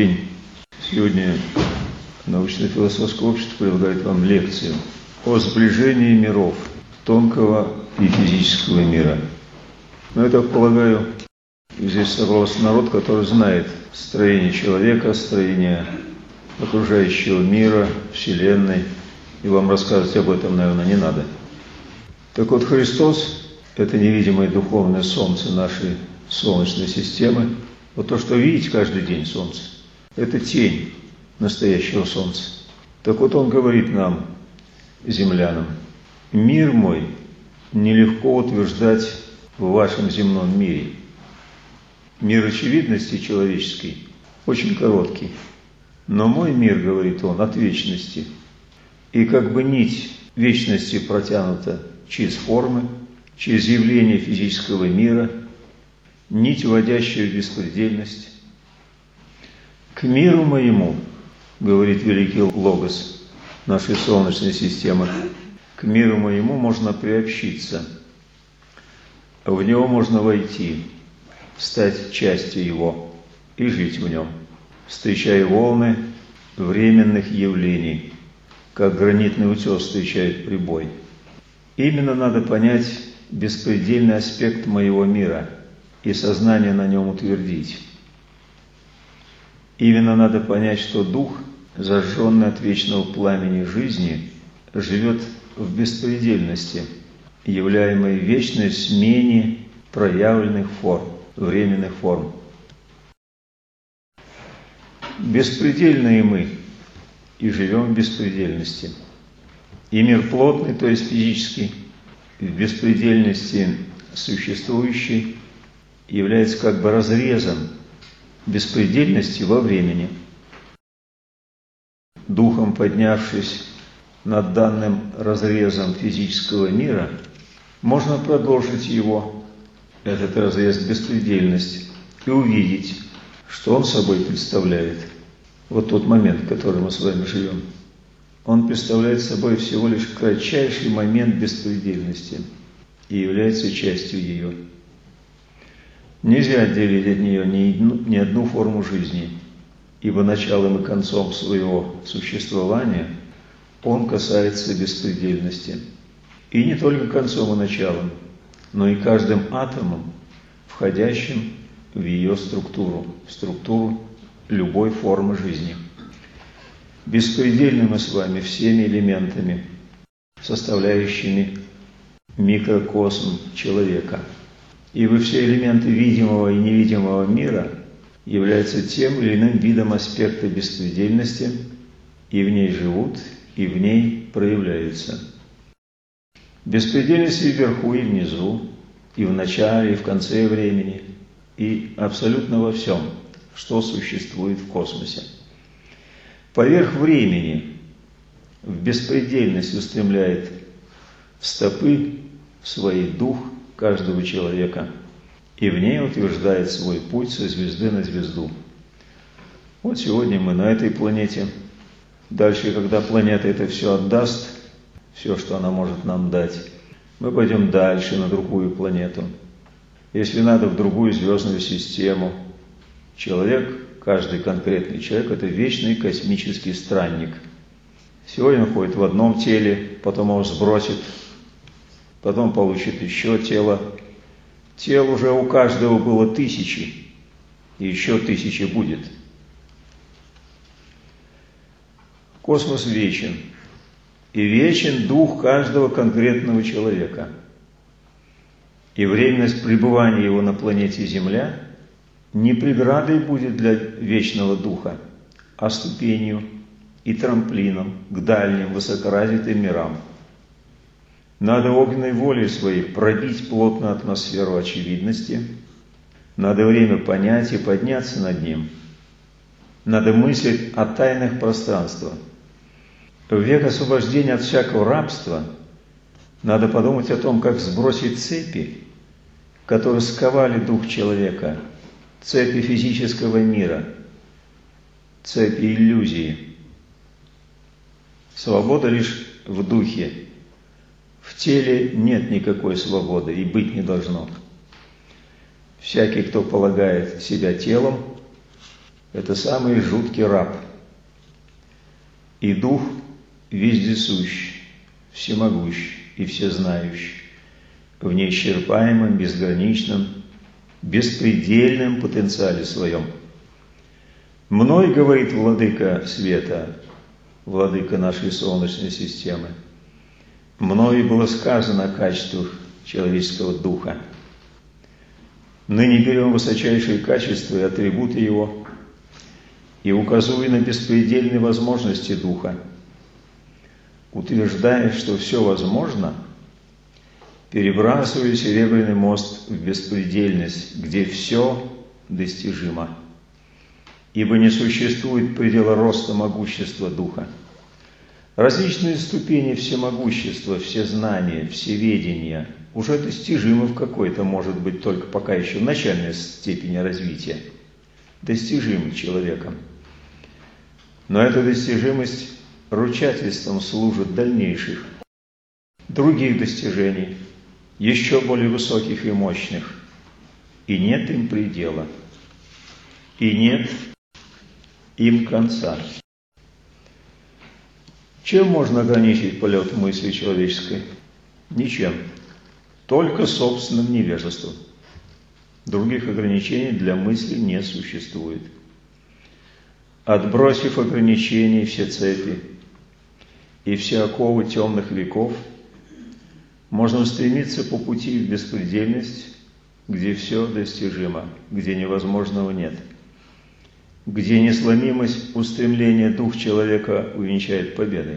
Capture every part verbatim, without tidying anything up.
день. Сегодня научно-философское общество предлагает вам лекцию о сближении миров, тонкого и физического мира. Но я так полагаю, здесь собрался народ, который знает строение человека, строение окружающего мира, Вселенной, и вам рассказывать об этом, наверное, не надо. Так вот, Христос – это невидимое духовное солнце нашей Солнечной системы. Вот то, что видите каждый день солнце, это тень настоящего солнца. Так вот, Он говорит нам, землянам: «Мир мой нелегко утверждать в вашем земном мире». Мир очевидности человеческий очень короткий, но мой мир, говорит Он, от вечности. И как бы нить вечности протянута через формы, через явление физического мира, нить, уводящая в беспредельность. К миру моему, говорит великий Логос нашей Солнечной системы, к миру моему можно приобщиться, в него можно войти, стать частью его и жить в нем, встречая волны временных явлений, как гранитный утес встречает прибой. Именно надо понять беспредельный аспект моего мира и сознание на нем утвердить. Именно надо понять, что дух, зажженный от вечного пламени жизни, живет в беспредельности, являемой вечной смене проявленных форм, временных форм. Беспредельные мы и живем в беспредельности. И мир плотный, то есть физический, в беспредельности существующий, является как бы разрезом беспредельности во времени. Духом поднявшись над данным разрезом физического мира, можно продолжить его, этот разрез беспредельности, и увидеть, что он собой представляет. Вот тот момент, в котором мы с вами живем. Он представляет собой всего лишь кратчайший момент беспредельности и является частью ее. Нельзя отделить от нее ни одну, ни одну форму жизни, ибо началом и концом своего существования он касается беспредельности. И не только концом и началом, но и каждым атомом, входящим в ее структуру, в структуру любой формы жизни. Беспредельны мы с вами всеми элементами, составляющими микрокосм человека. Ибо все элементы видимого и невидимого мира являются тем или иным видом аспекта беспредельности, и в ней живут, и в ней проявляются. Беспредельность и вверху, и внизу, и в начале, и в конце времени, и абсолютно во всем, что существует в космосе. Поверх времени в беспредельность устремляет в стопы свой дух каждого человека, и в ней утверждает свой путь со звезды на звезду. Вот сегодня мы на этой планете. Дальше, когда планета это все отдаст, все, что она может нам дать, мы пойдем дальше на другую планету. Если надо, в другую звездную систему. Человек, каждый конкретный человек, это вечный космический странник. Сегодня он ходит в одном теле, потом его сбросит, потом получит еще тело. Тел уже у каждого было тысячи, и еще тысячи будет. Космос вечен, и вечен дух каждого конкретного человека. И временность пребывания его на планете Земля не преградой будет для вечного духа, а ступенью и трамплином к дальним высокоразвитым мирам. Надо огненной волей своей пробить плотную атмосферу очевидности, надо время понять и подняться над ним, надо мыслить о тайнах пространства. В век освобождения от всякого рабства надо подумать о том, как сбросить цепи, которые сковали дух человека, цепи физического мира, цепи иллюзии. Свобода лишь в духе. В теле нет никакой свободы и быть не должно. Всякий, кто полагает себя телом, это самый жуткий раб. И дух вездесущ, всемогущ и всезнающий, в неисчерпаемом, безграничном, беспредельном потенциале своем. Мной, говорит владыка света, владыка нашей Солнечной системы, мною было сказано о качествах человеческого духа. Ныне берем высочайшие качества и атрибуты его и указывая на беспредельные возможности духа, утверждая, что все возможно, перебрасывая серебряный мост в беспредельность, где все достижимо, ибо не существует предела роста могущества духа. Различные ступени всемогущества, всезнания, всеведения уже достижимы в какой-то, может быть, только пока еще в начальной степени развития, достижимы человеком. Но эта достижимость ручательством служит дальнейших, других достижений, еще более высоких и мощных, и нет им предела, и нет им конца. Чем можно ограничить полет мысли человеческой? Ничем. Только собственным невежеством. Других ограничений для мысли не существует. Отбросив ограничения, все цепи и все оковы темных веков, можно устремиться по пути в беспредельность, где все достижимо, где невозможного нет, где несломимость устремления дух человека увенчает победой.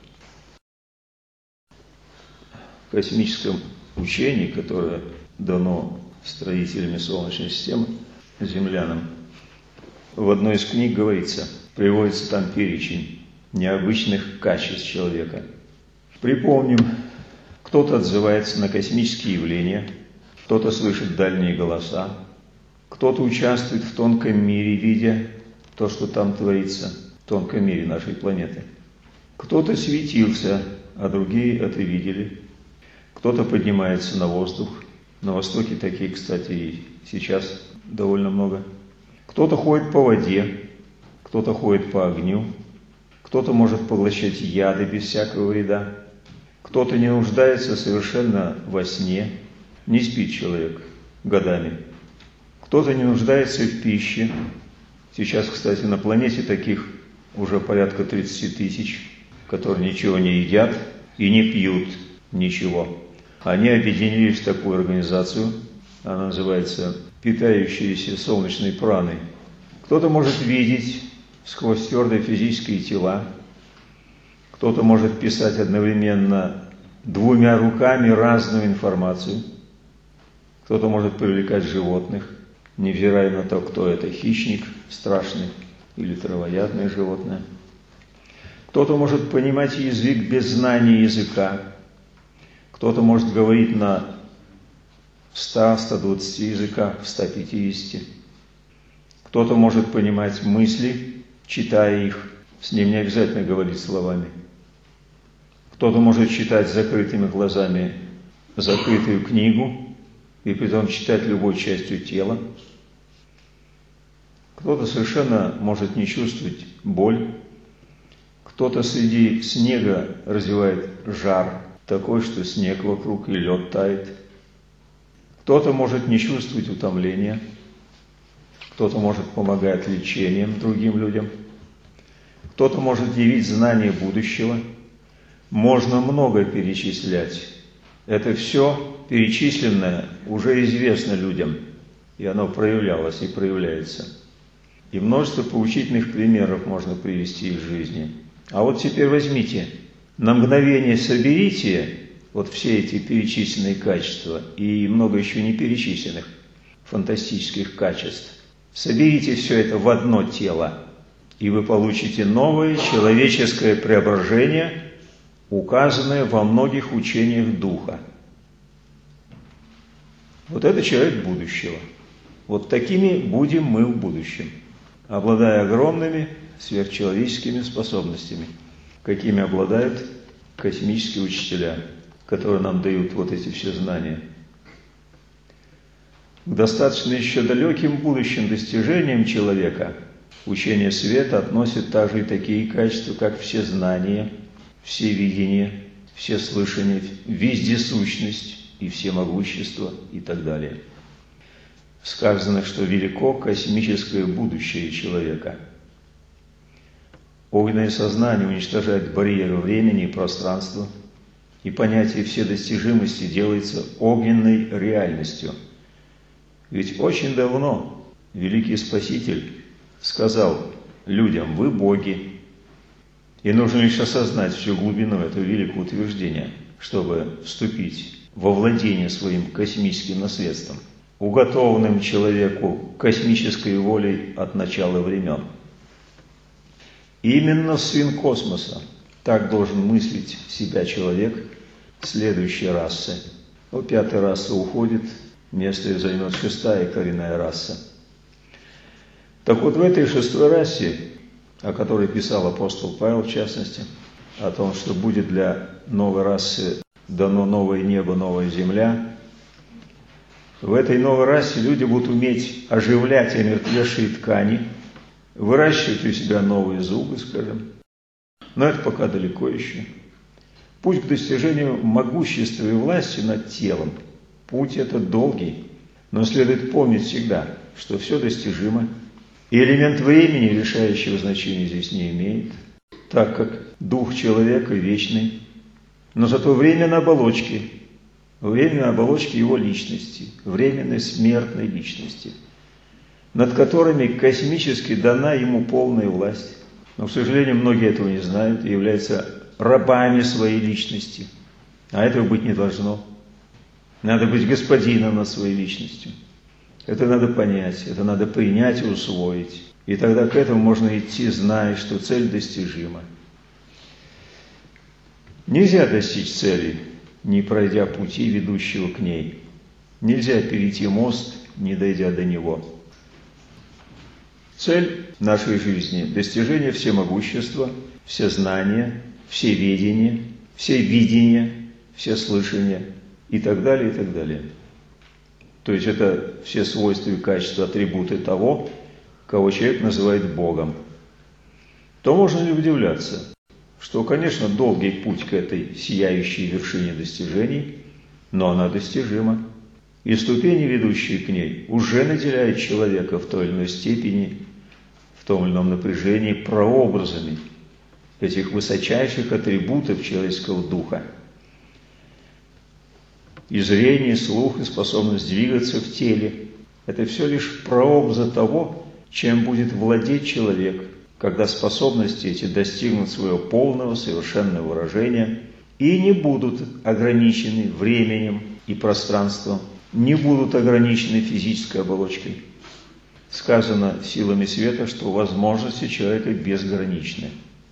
В космическом учении, которое дано строителями Солнечной системы, землянам, в одной из книг говорится, приводится там перечень необычных качеств человека. Припомним, кто-то отзывается на космические явления, кто-то слышит дальние голоса, кто-то участвует в тонком мире, видя то, что там творится, в тонком мире нашей планеты. Кто-то светился, а другие это видели. Кто-то поднимается на воздух. На Востоке таких, кстати, и сейчас довольно много. Кто-то ходит по воде, кто-то ходит по огню, кто-то может поглощать яды без всякого вреда, кто-то не нуждается совершенно во сне, не спит человек годами, кто-то не нуждается в пище. Сейчас, кстати, на планете таких уже порядка тридцати тысяч, которые ничего не едят и не пьют ничего. Они объединились в такую организацию, она называется «Питающиеся солнечной праной». Кто-то может видеть сквозь твердые физические тела, кто-то может писать одновременно двумя руками разную информацию, кто-то может привлекать животных, невзирая на то, кто это, хищник страшный или травоядное животное. Кто-то может понимать язык без знания языка, кто-то может говорить на ста-ста двадцати языках, в ста пятидесяти. Кто-то может понимать мысли, читая их, с ним не обязательно говорить словами. Кто-то может читать с закрытыми глазами закрытую книгу и притом читать любой частью тела. Кто-то совершенно может не чувствовать боль. Кто-то среди снега развивает жар такой, что снег вокруг и лед тает. Кто-то может не чувствовать утомления. Кто-то может помогать лечением другим людям. Кто-то может явить знание будущего. Можно много перечислять. Это все перечисленное уже известно людям, и оно проявлялось и проявляется. И множество поучительных примеров можно привести из жизни. А вот теперь возьмите, на мгновение соберите вот все эти перечисленные качества и много еще не перечисленных фантастических качеств. Соберите все это в одно тело, и вы получите новое человеческое преображение, указанное во многих учениях Духа. Вот это человек будущего. Вот такими будем мы в будущем, обладая огромными сверхчеловеческими способностями, какими обладают космические учителя, которые нам дают вот эти все знания. К достаточно еще далеким будущим достижениям человека Учение света относит также и такие качества, как всезнание, всевидение, всеслышание, вездесущность и всемогущество и так далее. Сказано, что велико космическое будущее человека. Огненное сознание уничтожает барьеры времени и пространства, и понятие вседостижимости делается огненной реальностью. Ведь очень давно великий Спаситель сказал людям: «Вы боги». И нужно лишь осознать всю глубину этого великого утверждения, чтобы вступить во владение своим космическим наследством, уготованным человеку космической волей от начала времен. Именно сын космоса так должен мыслить себя человек следующей расы. Ну, пятая раса уходит, место ее займет шестая коренная раса. Так вот, в этой шестой расе, о которой писал апостол Павел в частности, о том, что будет для новой расы дано новое небо, новая земля, в этой новой расе люди будут уметь оживлять омертвевшие ткани, выращивать у себя новые зубы, скажем. Но это пока далеко еще. Путь к достижению могущества и власти над телом, путь этот долгий, но следует помнить всегда, что все достижимо, и элемент времени решающего значения здесь не имеет, так как дух человека вечный, но зато время оболочки, время оболочки его личности, временной смертной личности, над которыми космически дана ему полная власть. Но, к сожалению, многие этого не знают и являются рабами своей личности. А этого быть не должно. Надо быть господином над своей личностью. Это надо понять, это надо принять и усвоить. И тогда к этому можно идти, зная, что цель достижима. Нельзя достичь цели, не пройдя пути, ведущего к ней. Нельзя перейти мост, не дойдя до него. Цель нашей жизни – достижение всемогущества, всезнания, всеведения, всевидения, всеслышания и так далее, и так далее. То есть это все свойства и качества, атрибуты того, кого человек называет Богом. То можно ли удивляться, что, конечно, долгий путь к этой сияющей вершине достижений, но она достижима. И ступени, ведущие к ней, уже наделяют человека в той или иной степени, в том или ином напряжении прообразами этих высочайших атрибутов человеческого духа. И зрение, и слух, и способность двигаться в теле – это все лишь прообразы того, чем будет владеть человек, когда способности эти достигнут своего полного, совершенного выражения и не будут ограничены временем и пространством, не будут ограничены физической оболочкой. Сказано силами света, что возможности человека безграничны.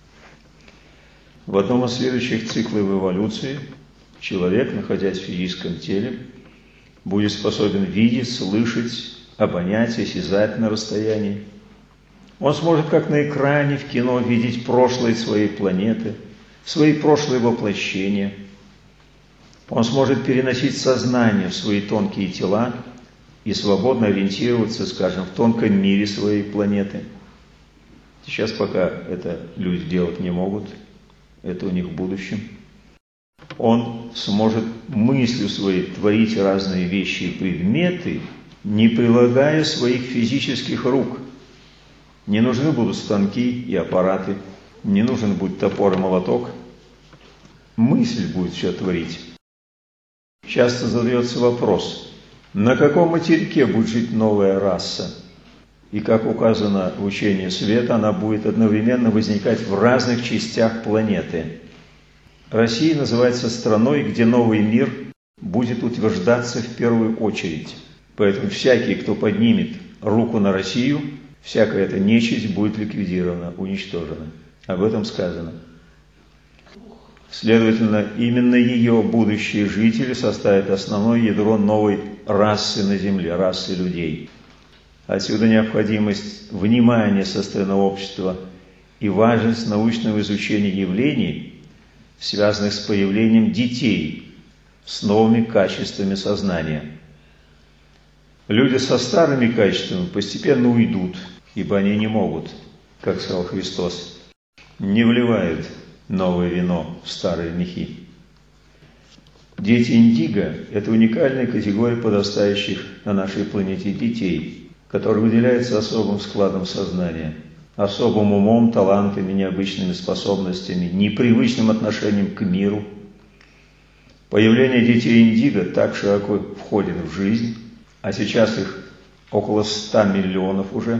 В одном из следующих циклов эволюции человек, находясь в физическом теле, будет способен видеть, слышать, обонять, осязать на расстоянии. Он сможет, как на экране в кино, видеть прошлое своей планеты, свои прошлые воплощения. Он сможет переносить сознание в свои тонкие тела и свободно ориентироваться, скажем, в тонком мире своей планеты. Сейчас пока это люди делать не могут, это у них в будущем. Он сможет мыслью своей творить разные вещи и предметы, не прилагая своих физических рук. Не нужны будут станки и аппараты, не нужен будет топор и молоток. Мысль будет все творить. Часто задается вопрос, на каком материке будет жить новая раса? И как указано в учении света, она будет одновременно возникать в разных частях планеты. Россия называется страной, где новый мир будет утверждаться в первую очередь. Поэтому всякий, кто поднимет руку на Россию, всякая эта нечисть будет ликвидирована, уничтожена. Об этом сказано. Следовательно, именно ее будущие жители составят основное ядро новой расы на Земле, расы людей. Отсюда необходимость внимания со стороны общества и важность научного изучения явлений, связанных с появлением детей с новыми качествами сознания. Люди со старыми качествами постепенно уйдут, ибо они не могут, как сказал Христос, не вливают новое вино в старые мехи. Дети индиго – это уникальная категория подрастающих на нашей планете детей, которые выделяются особым складом сознания, особым умом, талантами, необычными способностями, непривычным отношением к миру. Появление детей индиго так широко входит в жизнь, а сейчас их около ста миллионов уже.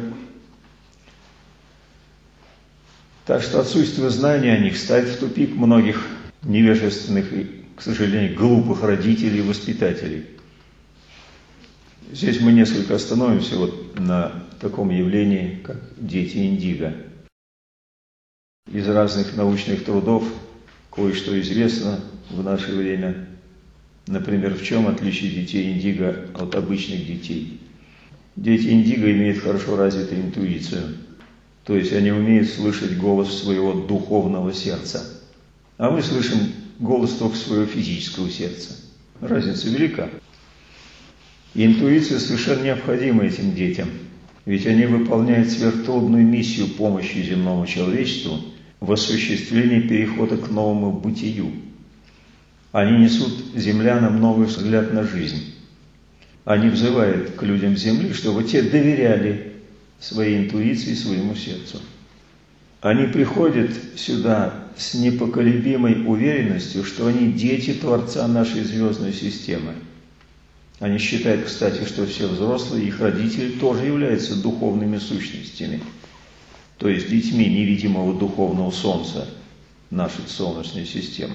Так что отсутствие знания о них ставит в тупик многих невежественных и, к сожалению, глупых родителей и воспитателей. Здесь мы несколько остановимся вот на таком явлении, как дети индиго. Из разных научных трудов кое-что известно в наше время. Например, в чем отличие детей индиго от обычных детей? Дети индиго имеют хорошо развитую интуицию, то есть они умеют слышать голос своего духовного сердца, а мы слышим голос только своего физического сердца. Разница велика. Интуиция совершенно необходима этим детям, ведь они выполняют сверхтрудную миссию помощи земному человечеству в осуществлении перехода к новому бытию. Они несут землянам новый взгляд на жизнь. Они взывают к людям Земли, чтобы те доверяли своей интуиции, своему сердцу. Они приходят сюда с непоколебимой уверенностью, что они дети Творца нашей звездной системы. Они считают, кстати, что все взрослые, их родители тоже являются духовными сущностями, то есть детьми невидимого духовного солнца нашей Солнечной системы.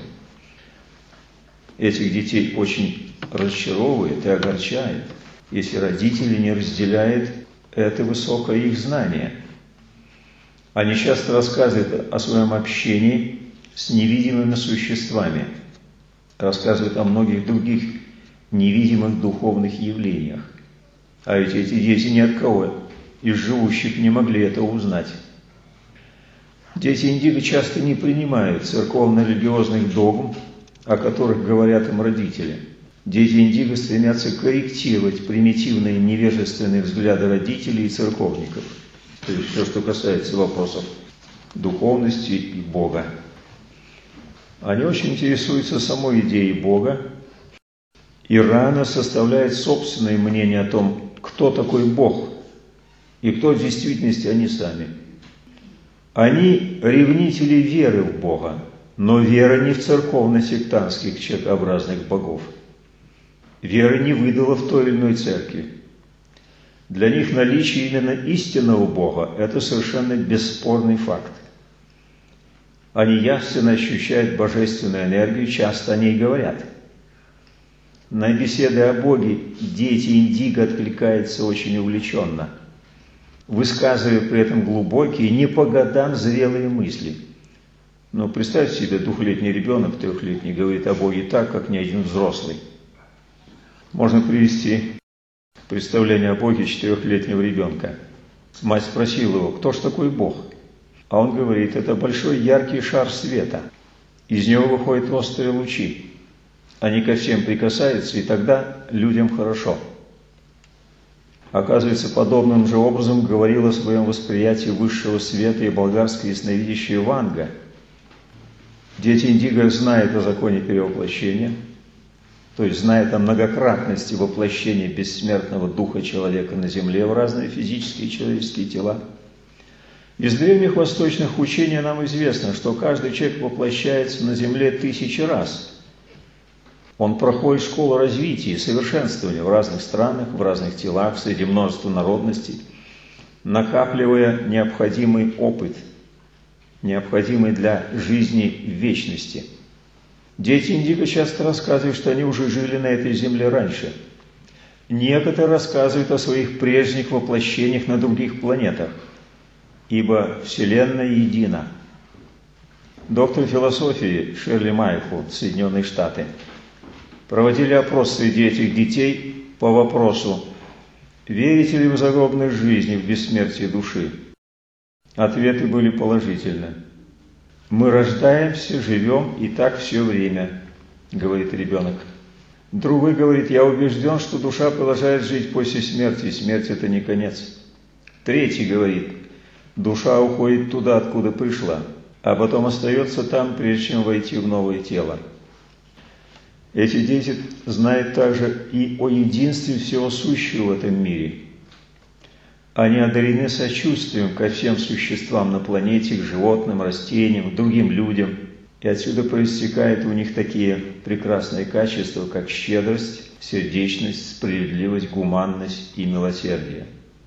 Этих детей очень разочаровывает и огорчает, если родители не разделяют это высокое их знание. Они часто рассказывают о своем общении с невидимыми существами, рассказывают о многих других невидимых духовных явлениях. А ведь эти дети ни от кого из живущих не могли это узнать. Дети индиго часто не принимают церковно-религиозных догм, о которых говорят им родители. Дети индиго стремятся корректировать примитивные невежественные взгляды родителей и церковников. То есть все, что касается вопросов духовности и Бога. Они очень интересуются самой идеей Бога и рано составляют собственное мнение о том, кто такой Бог и кто в действительности они сами. Они ревнители веры в Бога, но вера не в церковно-сектантских человекообразных богов. Вера не выдала в той или иной церкви. Для них наличие именно истинного Бога – это совершенно бесспорный факт. Они явственно ощущают божественную энергию, часто о ней говорят. На беседы о Боге дети индиго откликаются очень увлеченно, высказывая при этом глубокие, не по годам зрелые мысли. Но представьте себе, двухлетний ребенок, трехлетний, говорит о Боге так, как ни один взрослый. Можно привести представление о Боге четырехлетнего ребенка. Мать спросила его, кто ж такой Бог? А он говорит, это большой яркий шар света. Из него выходят острые лучи. Они ко всем прикасаются, и тогда людям хорошо. Оказывается, подобным же образом говорила о своем восприятии высшего света и болгарская ясновидящая Ванга. Дети индиго знают о законе перевоплощения, то есть знают о многократности воплощения бессмертного духа человека на земле в разные физические и человеческие тела. Из древних восточных учений нам известно, что каждый человек воплощается на земле тысячи раз. Он проходит школу развития и совершенствования в разных странах, в разных телах, среди множества народностей, накапливая необходимый опыт, необходимый для жизни в вечности. Дети индиго часто рассказывают, что они уже жили на этой земле раньше. Некоторые рассказывают о своих прежних воплощениях на других планетах, ибо Вселенная едина. Доктор философии Шерли Майфилд, Соединенные Штаты, проводили опрос среди этих детей по вопросу, верите ли вы в загробной жизни, в бессмертие души? Ответы были положительны. Мы рождаемся, живем и так все время, говорит ребенок. Другой говорит, я убежден, что душа продолжает жить после смерти, и смерть – это не конец. Третий говорит: душа уходит туда, откуда пришла, а потом остается там, прежде чем войти в новое тело. Эти дети знают также и о единстве всего сущего в этом мире. Они одарены сочувствием ко всем существам на планете, к животным, растениям, к другим людям. И отсюда проистекают у них такие прекрасные качества, как щедрость, сердечность, справедливость, гуманность и милосердие.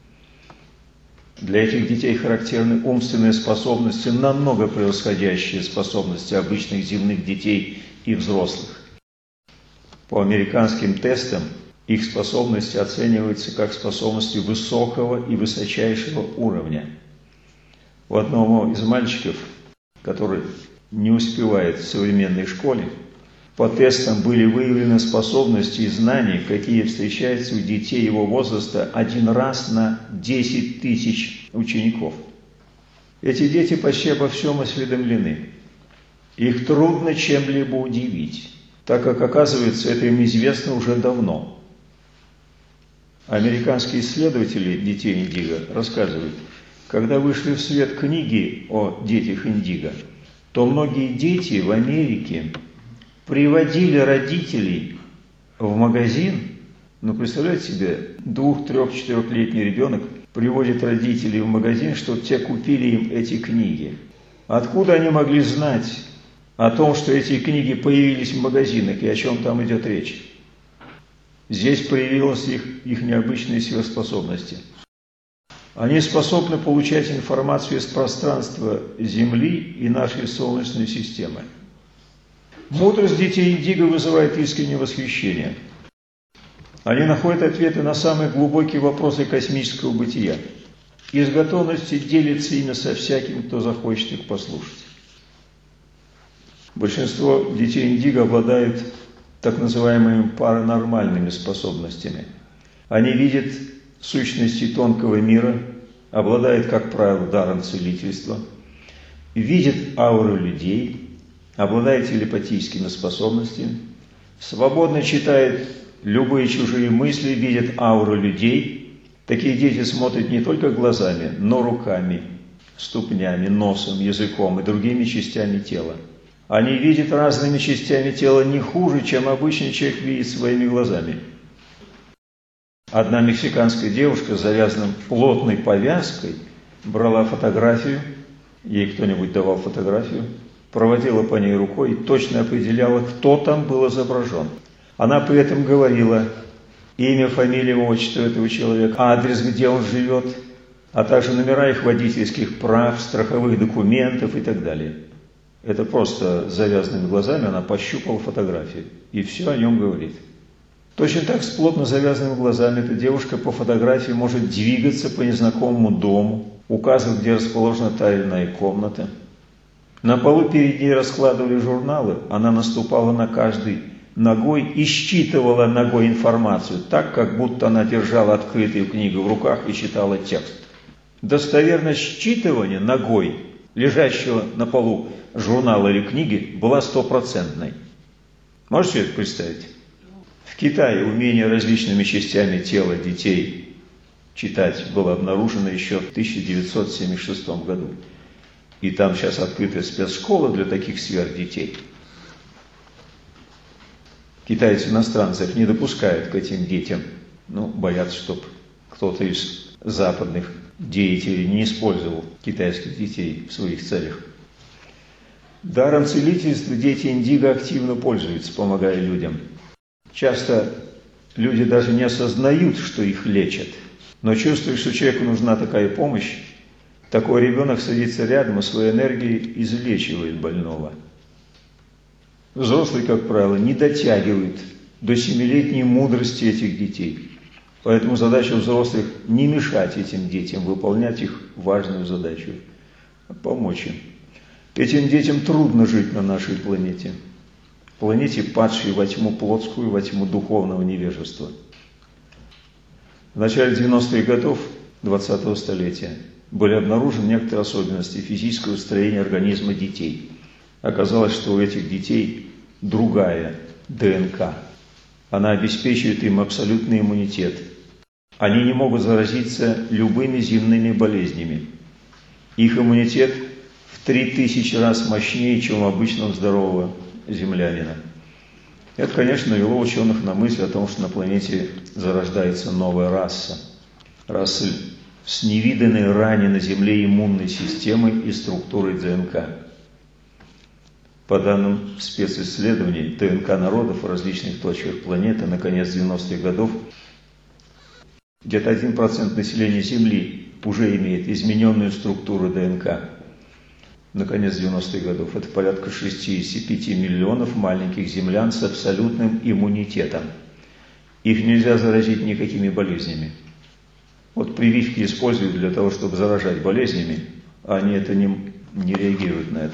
Для этих детей характерны умственные способности, намного превосходящие способности обычных земных детей и взрослых. По американским тестам их способности оцениваются как способности высокого и высочайшего уровня. У одного из мальчиков, который не успевает в современной школе, по тестам были выявлены способности и знания, какие встречаются у детей его возраста один раз на десять тысяч учеников. Эти дети почти обо всем осведомлены. Их трудно чем-либо удивить, так как, оказывается, это им известно уже давно. Американские исследователи детей индиго рассказывают, когда вышли в свет книги о детях индиго, то многие дети в Америке приводили родителей в магазин. Ну, представляете себе, двух-, трех-, четырехлетний ребенок приводит родителей в магазин, чтобы те купили им эти книги. Откуда они могли знать о том, что эти книги появились в магазинах и о чем там идет речь? Здесь проявилась их, их необычные сверхспособности. Они способны получать информацию из пространства Земли и нашей Солнечной системы. Мудрость детей индиго вызывает искреннее восхищение. Они находят ответы на самые глубокие вопросы космического бытия и с готовностью делятся ими со всяким, кто захочет их послушать. Большинство детей индиго обладают так называемыми паранормальными способностями. Они видят сущности тонкого мира, обладают, как правило, даром целительства, видят ауру людей, обладают телепатическими способностями, свободно читают любые чужие мысли, видят ауру людей. Такие дети смотрят не только глазами, но руками, ступнями, носом, языком и другими частями тела. Они видят разными частями тела не хуже, чем обычный человек видит своими глазами. Одна мексиканская девушка с завязанной плотной повязкой брала фотографию, ей кто-нибудь давал фотографию, проводила по ней рукой и точно определяла, кто там был изображен. Она при этом говорила имя, фамилия, отчество этого человека, адрес, где он живет, а также номера их водительских прав, страховых документов и так далее. Это просто с завязанными глазами она пощупала фотографию и все о нем говорит. Точно так с плотно завязанными глазами эта девушка по фотографии может двигаться по незнакомому дому, указывать, где расположена та или иная комната. На полу перед ней раскладывали журналы, она наступала на каждый ногой и считывала ногой информацию, так, как будто она держала открытую книгу в руках и читала текст. Достоверность считывания ногой лежащего на полу журнала или книги была стопроцентной. Можете это представить? В Китае умение различными частями тела детей читать было обнаружено еще в тысяча девятьсот семьдесят шестом году. И там сейчас открыта спецшкола для таких сверхдетей. Китайцы иностранцев не допускают к этим детям, ну, боятся, чтобы кто-то из западных деятелей не использовал китайских детей в своих целях. Даром целительства дети индиго активно пользуются, помогая людям. Часто люди даже не осознают, что их лечат, но чувствуют, что человеку нужна такая помощь. Такой ребенок садится рядом и своей энергией излечивает больного. Взрослые, как правило, не дотягивают до семилетней мудрости этих детей. Поэтому задача взрослых не мешать этим детям выполнять их важную задачу, а помочь им. Этим детям трудно жить на нашей планете. Планете, падшей во тьму плотскую, во тьму духовного невежества. В начале девяностых годов двадцатого столетия были обнаружены некоторые особенности физического строения организма детей. Оказалось, что у этих детей другая ДНК. Она обеспечивает им абсолютный иммунитет. Они не могут заразиться любыми земными болезнями. Их иммунитет в три тысячи раз мощнее, чем у обычного здорового землянина. Это, конечно, навело ученых на мысль о том, что на планете зарождается новая раса. Раса с невиданной ранее на Земле иммунной системой и структурой ДНК. По данным специсследований ДНК народов в различных точках планеты на конец девяностых годов, где-то один процент населения Земли уже имеет измененную структуру ДНК. На конец девяностых годов это порядка шестьдесят пять миллионов маленьких землян с абсолютным иммунитетом. Их нельзя заразить никакими болезнями. Вот прививки используют для того, чтобы заражать болезнями, а они это не, не реагируют на это.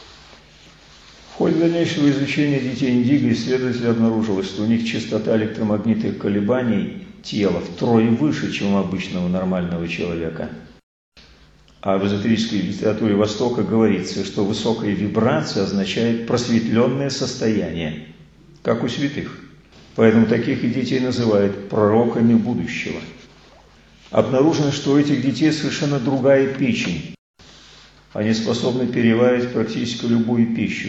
В ходе дальнейшего изучения детей индиго исследователи обнаружилось, что у них частота электромагнитных колебаний тела втрое выше, чем у обычного нормального человека. А в эзотерической литературе Востока говорится, что высокая вибрация означает просветленное состояние, как у святых. Поэтому таких и детей называют пророками будущего. Обнаружено, что у этих детей совершенно другая печень. Они способны переваривать практически любую пищу.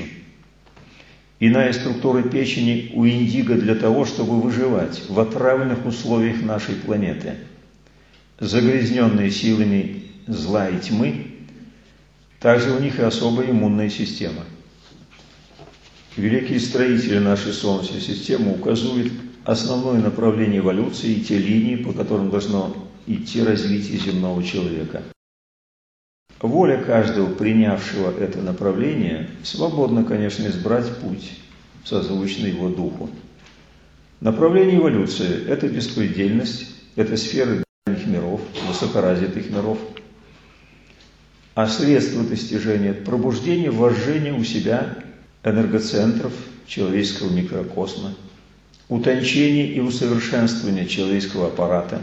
Иная структура печени у индиго для того, чтобы выживать в отравленных условиях нашей планеты. Загрязненные силами зла и тьмы, также у них и особая иммунная система. Великие строители нашей Солнечной системы указывают основное направление эволюции и те линии, по которым должно идти развитие земного человека. Воля каждого, принявшего это направление, свободна, конечно, избрать путь, созвучный его духу. Направление эволюции – это беспредельность, это сферы дальних миров, высокоразвитых миров. А средство достижения – это пробуждение, вожжение у себя энергоцентров человеческого микрокосма, утончение и усовершенствование человеческого аппарата.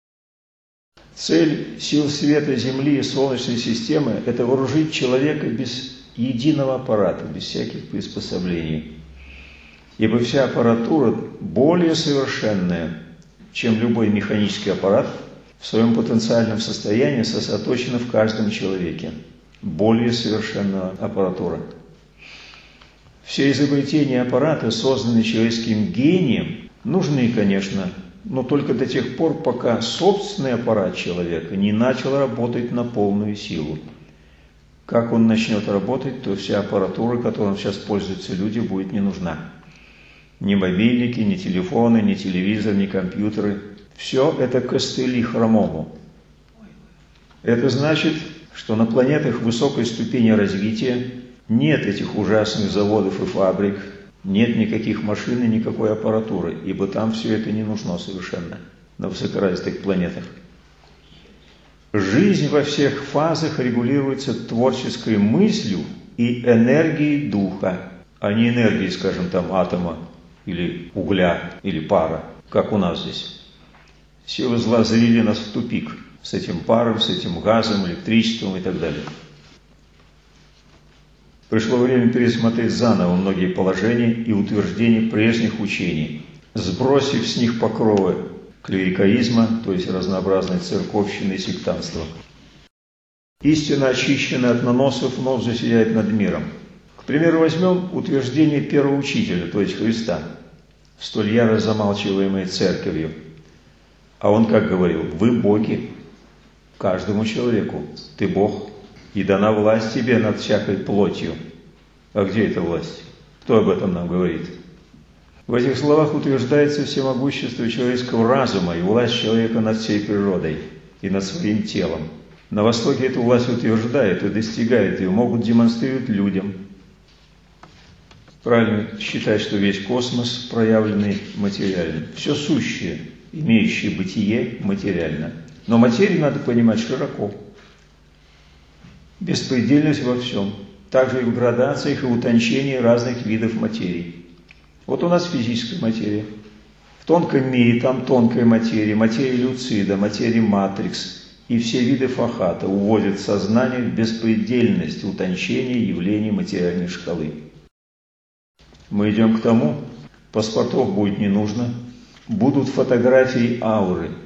Цель сил света Земли и Солнечной системы – это вооружить человека без единого аппарата, без всяких приспособлений. Ибо вся аппаратура более совершенная, чем любой механический аппарат, в своем потенциальном состоянии сосредоточена в каждом человеке. Более совершенная аппаратура. Все изобретения аппарата, созданные человеческим гением, нужны, конечно, но только до тех пор, пока собственный аппарат человека не начал работать на полную силу. Как он начнет работать, то вся аппаратура, которой сейчас пользуются люди, будет не нужна. Ни мобильники, ни телефоны, ни телевизор, ни компьютеры. Все это костыли хромому. Это значит, что на планетах высокой ступени развития нет этих ужасных заводов и фабрик, нет никаких машин и никакой аппаратуры, ибо там все это не нужно совершенно, на высокоразвитых планетах. Жизнь во всех фазах регулируется творческой мыслью и энергией духа, а не энергией, скажем, там, атома, или угля, или пара, как у нас здесь. Силы зла завели нас в тупик с этим паром, с этим газом, электричеством и так далее. Пришло время пересмотреть заново многие положения и утверждения прежних учений, сбросив с них покровы клерикализма, то есть разнообразной церковщины и сектантства. Истина, очищенная от наносов, вновь засияет над миром. К примеру, возьмем утверждение первого учителя, то есть Христа, столь яро замалчиваемое церковью. А он как говорил: «Вы боги, каждому человеку, ты Бог, и дана власть тебе над всякой плотью». А где эта власть? Кто об этом нам говорит? В этих словах утверждается всемогущество человеческого разума и власть человека над всей природой и над своим телом. На Востоке эту власть утверждают и достигают ее, могут демонстрировать людям. Правильно считать, что весь космос проявленный материально. Все сущее, имеющее бытие, материально. Но материю надо понимать широко. Беспредельность во всем. Также и в градациях и утончении разных видов материи. Вот у нас физическая материя. В тонком мире там тонкая материя, материя люцида, материя матрикс. И все виды фахата уводят сознание в беспредельность, утончение явлений материальной шкалы. Мы идем к тому, паспортов будет не нужно, будут фотографии ауры.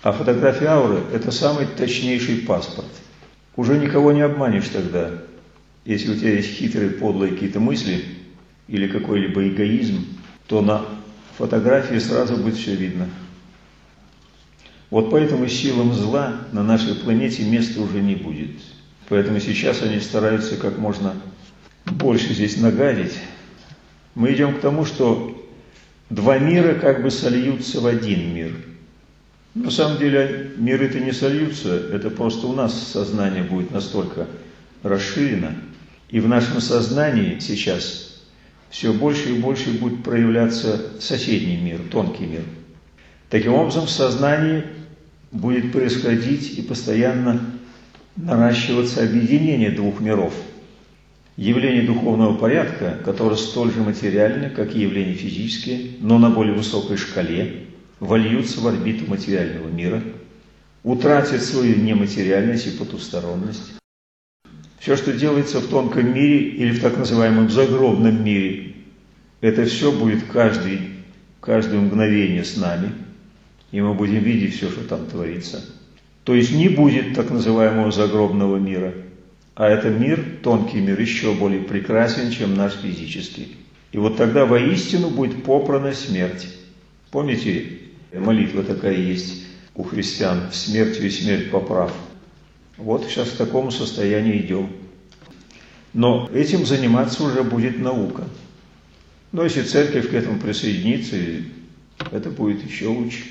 А фотография ауры – это самый точнейший паспорт. Уже никого не обманешь тогда, если у тебя есть хитрые, подлые какие-то мысли или какой-либо эгоизм, то на фотографии сразу будет все видно. Вот поэтому силам зла на нашей планете места уже не будет. Поэтому сейчас они стараются как можно больше здесь нагадить. Мы идем к тому, что два мира как бы сольются в один мир. На самом деле миры-то не сольются, это просто у нас сознание будет настолько расширено, и в нашем сознании сейчас все больше и больше будет проявляться соседний мир, тонкий мир. Таким образом, в сознании будет происходить и постоянно наращиваться объединение двух миров. Явление духовного порядка, которое столь же материально, как и явления физические, но на более высокой шкале, вольются в орбиту материального мира, утратят свою нематериальность и потусторонность. Все, что делается в тонком мире или в так называемом загробном мире, это все будет каждый, каждое мгновение с нами, и мы будем видеть все, что там творится. То есть не будет так называемого загробного мира, а это мир, тонкий мир, еще более прекрасен, чем наш физический. И вот тогда воистину будет попрана смерть. Помните, молитва такая есть у христиан: «Смертью и смерть поправ». Вот сейчас к такому состоянию идем. Но этим заниматься уже будет наука. Но если церковь к этому присоединится, это будет еще лучше.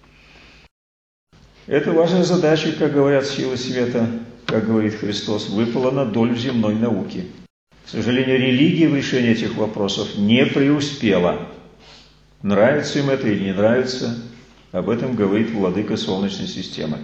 Это важная задача, как говорят силы света, как говорит Христос, выпала на долю земной науки. К сожалению, религия в решении этих вопросов не преуспела. Нравится им это или не нравится, об этом говорит владыка Солнечной системы.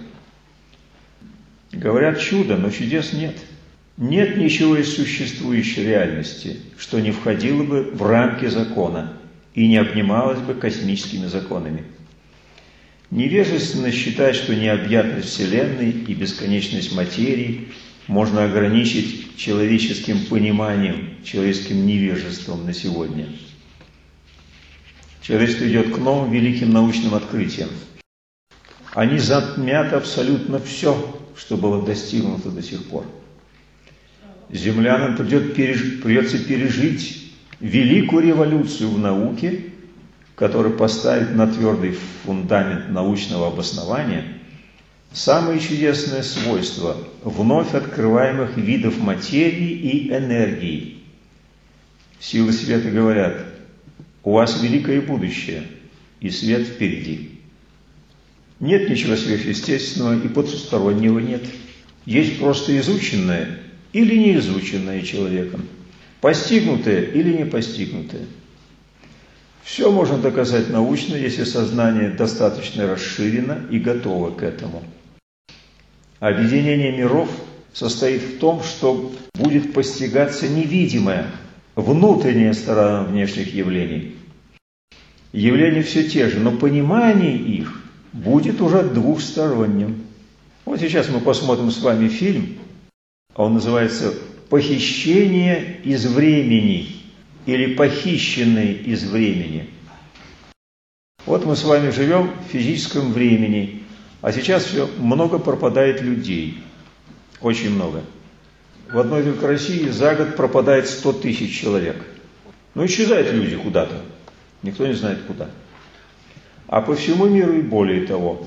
Говорят чудо, но чудес нет. Нет ничего из существующей реальности, что не входило бы в рамки закона и не обнималось бы космическими законами. Невежественно считать, что необъятность Вселенной и бесконечность материи можно ограничить человеческим пониманием, человеческим невежеством на сегодня. Человечество идет к новым великим научным открытиям. Они затмят абсолютно все, что было достигнуто до сих пор. Землянам придет, переж... придется пережить великую революцию в науке, который поставит на твердый фундамент научного обоснования самые чудесные свойства вновь открываемых видов материи и энергии. Силы света говорят: у вас великое будущее, и свет впереди. Нет ничего сверхъестественного и потустороннего нет. Есть просто изученное или неизученное человеком, постигнутое или не постигнутое. Все можно доказать научно, если сознание достаточно расширено и готово к этому. Объединение миров состоит в том, что будет постигаться невидимая, внутренняя сторона внешних явлений. Явления все те же, но понимание их будет уже двухсторонним. Вот сейчас мы посмотрим с вами фильм, он называется «Похищение из времени» или «Похищенные из времени». Вот мы с вами живем в физическом времени, а сейчас все много пропадает людей, очень много. В одной только России за год пропадает сто тысяч человек. Ну, исчезают люди куда-то, никто не знает куда. А по всему миру и более того,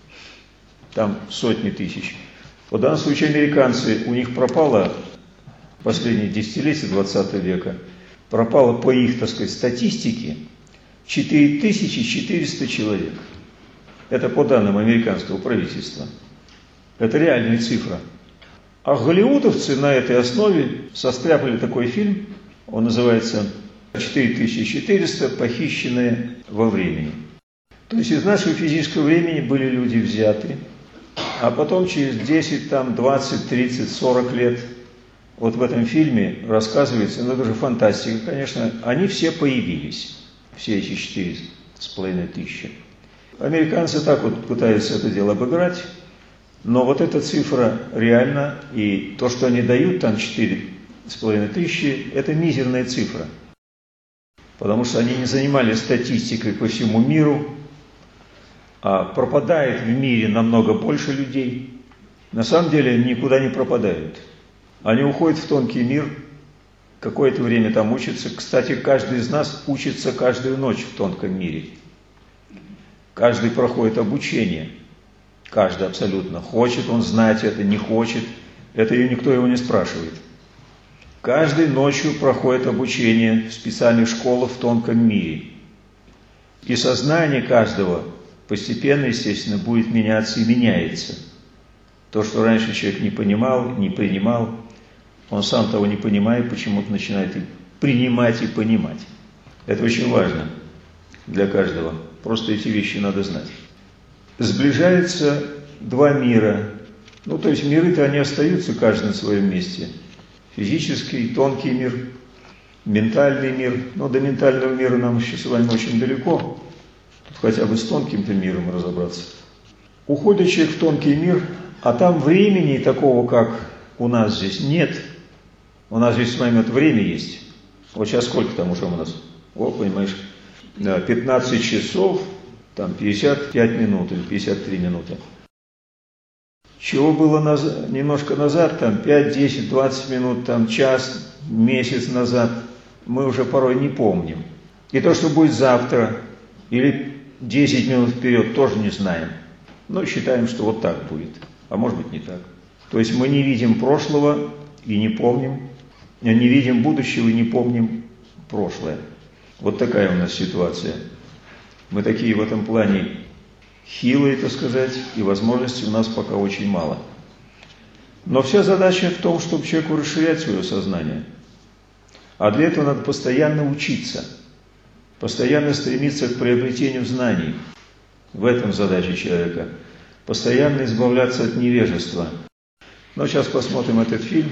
там сотни тысяч. В данном случае американцы, у них пропало последние десятилетия двадцатого века, пропало по их, так сказать, статистике четыре тысячи четыреста человек. Это по данным американского правительства. Это реальная цифра. А голливудовцы на этой основе состряпали такой фильм, он называется «четыре тысячи четыреста. Похищенные во времени». То есть из нашего физического времени были люди взяты, а потом через десять, там, двадцать, тридцать, сорок лет, вот в этом фильме рассказывается, ну это же фантастика, конечно, они все появились, все эти четыре с половиной тысячи. Американцы так вот пытаются это дело обыграть, но вот эта цифра реальна, и то, что они дают, там четыре с половиной тысячи, это мизерная цифра, потому что они не занимались статистикой по всему миру, а пропадает в мире намного больше людей. На самом деле никуда не пропадают. Они уходят в тонкий мир, какое-то время там учатся. Кстати, каждый из нас учится каждую ночь в тонком мире. Каждый проходит обучение. Каждый абсолютно. Хочет он знать это, не хочет. Это и никто его не спрашивает. Каждый ночью проходит обучение в специальных школах в тонком мире. И сознание каждого постепенно, естественно, будет меняться и меняется. То, что раньше человек не понимал, не принимал, он сам того не понимая, почему-то начинает и принимать и понимать. Это очень важно для каждого. Просто эти вещи надо знать. Сближаются два мира. Ну, то есть миры-то они остаются каждый на своем месте. Физический, тонкий мир, ментальный мир. Но до ментального мира нам еще с вами очень далеко. Тут хотя бы с тонким-то миром разобраться. Уходит человек в тонкий мир, а там времени такого, как у нас здесь, нет. У нас здесь с вами вот время есть. Вот сейчас сколько там уже у нас? О, понимаешь, пятнадцать часов, там пятьдесят пять минут или пятьдесят три минуты. Чего было наз... немножко назад, там пять, десять, двадцать минут, там час, месяц назад, мы уже порой не помним. И то, что будет завтра или десять минут вперед, тоже не знаем. Но считаем, что вот так будет. А может быть не так. То есть мы не видим прошлого и не помним, не видим будущего и не помним прошлое. Вот такая у нас ситуация. Мы такие в этом плане хилые, так сказать, и возможностей у нас пока очень мало. Но вся задача в том, чтобы человеку расширять свое сознание. А для этого надо постоянно учиться, постоянно стремиться к приобретению знаний. В этом задача человека. Постоянно избавляться от невежества. Но сейчас посмотрим этот фильм.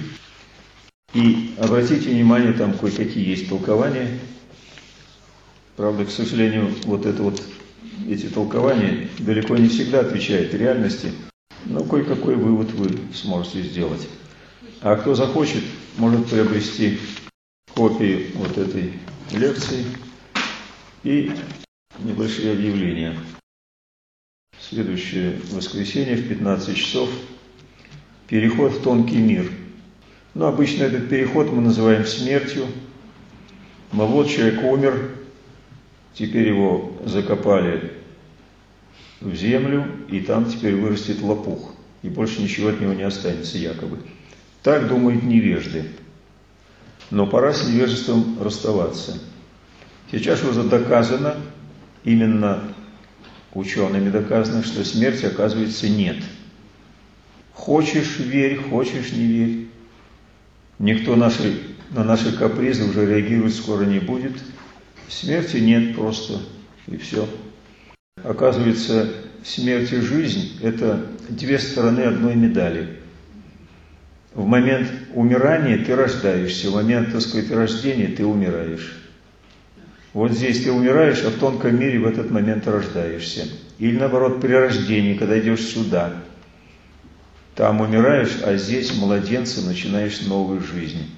И обратите внимание, там кое-какие есть толкования. Правда, к сожалению, вот это вот, эти толкования далеко не всегда отвечают реальности. Но кое-какой вывод вы сможете сделать. А кто захочет, может приобрести копии вот этой лекции и небольшие объявления. Следующее воскресенье в пятнадцать часов. Переход в тонкий мир. Но обычно этот переход мы называем смертью. Но вот человек умер, теперь его закопали в землю, и там теперь вырастет лопух, и больше ничего от него не останется якобы. Так думают невежды. Но пора с невежеством расставаться. Сейчас уже доказано, именно учеными доказано, что смерти, оказывается, нет. Хочешь – верь, хочешь – не верь. Никто наши, на наши капризы уже реагировать скоро не будет. Смерти нет просто, и все. Оказывается, смерть и жизнь – это две стороны одной медали. В момент умирания ты рождаешься, в момент, так сказать, рождения ты умираешь. Вот здесь ты умираешь, а в тонком мире в этот момент рождаешься. Или наоборот, при рождении, когда идешь сюда, там умираешь, а здесь, младенцем, начинаешь новую жизнь.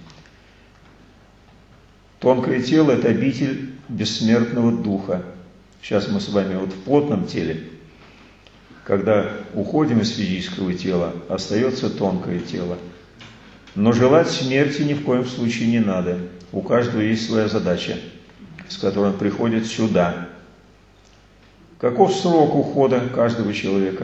Тонкое тело – это обитель бессмертного духа. Сейчас мы с вами вот в плотном теле. Когда уходим из физического тела, остается тонкое тело. Но желать смерти ни в коем случае не надо. У каждого есть своя задача, с которой он приходит сюда. Каков срок ухода каждого человека?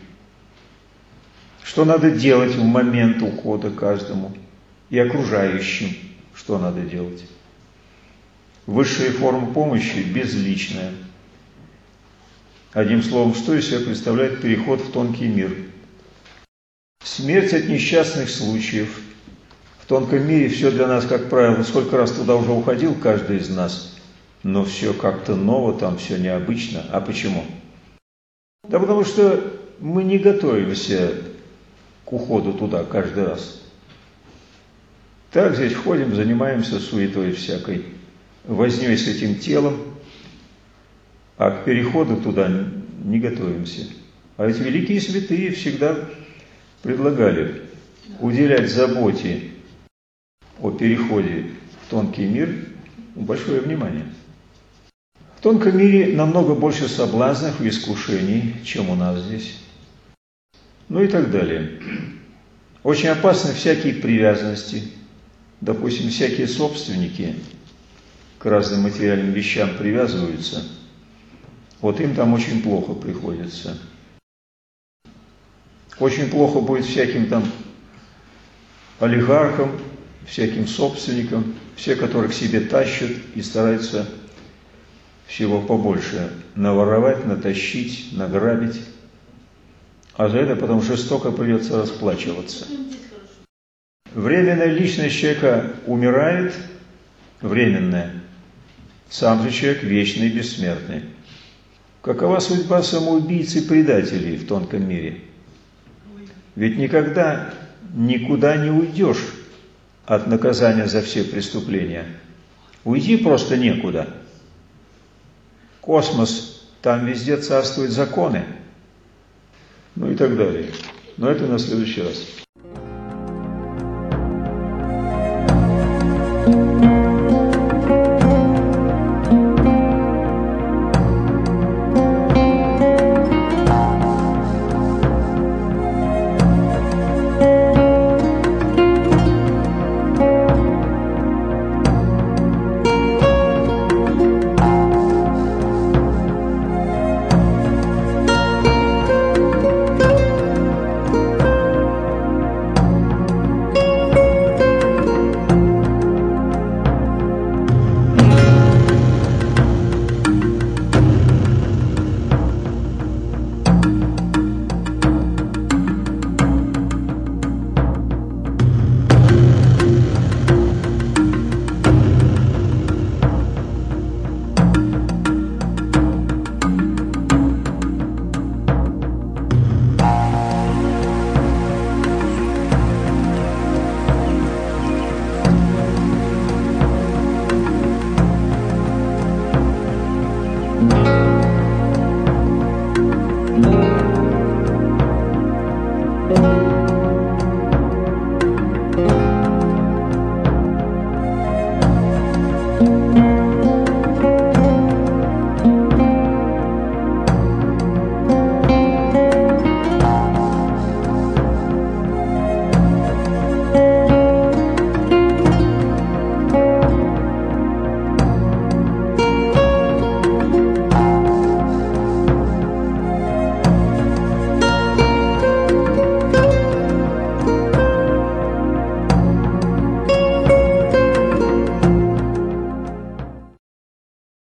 Что надо делать в момент ухода каждому и окружающим? Что надо делать? Высшая форма помощи – безличная. Одним словом, что из себя представляет переход в тонкий мир? Смерть от несчастных случаев. В тонком мире все для нас, как правило, сколько раз туда уже уходил каждый из нас, но все как-то ново, там все необычно. А почему? Да потому что мы не готовимся к уходу туда каждый раз. Так здесь входим, занимаемся суетой всякой, вознёй с этим телом, а к переходу туда не готовимся. А эти великие святые всегда предлагали уделять заботе о переходе в тонкий мир большое внимание. В тонком мире намного больше соблазнов и искушений, чем у нас здесь. Ну и так далее. Очень опасны всякие привязанности. Допустим, всякие собственники к разным материальным вещам привязываются. Вот им там очень плохо приходится. Очень плохо будет всяким там олигархам, всяким собственникам, все, которые к себе тащат и стараются всего побольше наворовать, натащить, награбить. А за это потом жестоко придется расплачиваться. Временная личность человека умирает, временная. Сам же человек вечный и бессмертный. Какова судьба самоубийц и предателей в тонком мире? Ведь никогда никуда не уйдешь от наказания за все преступления. Уйти просто некуда. Космос, там везде царствуют законы. Ну и так далее. Но это на следующий раз.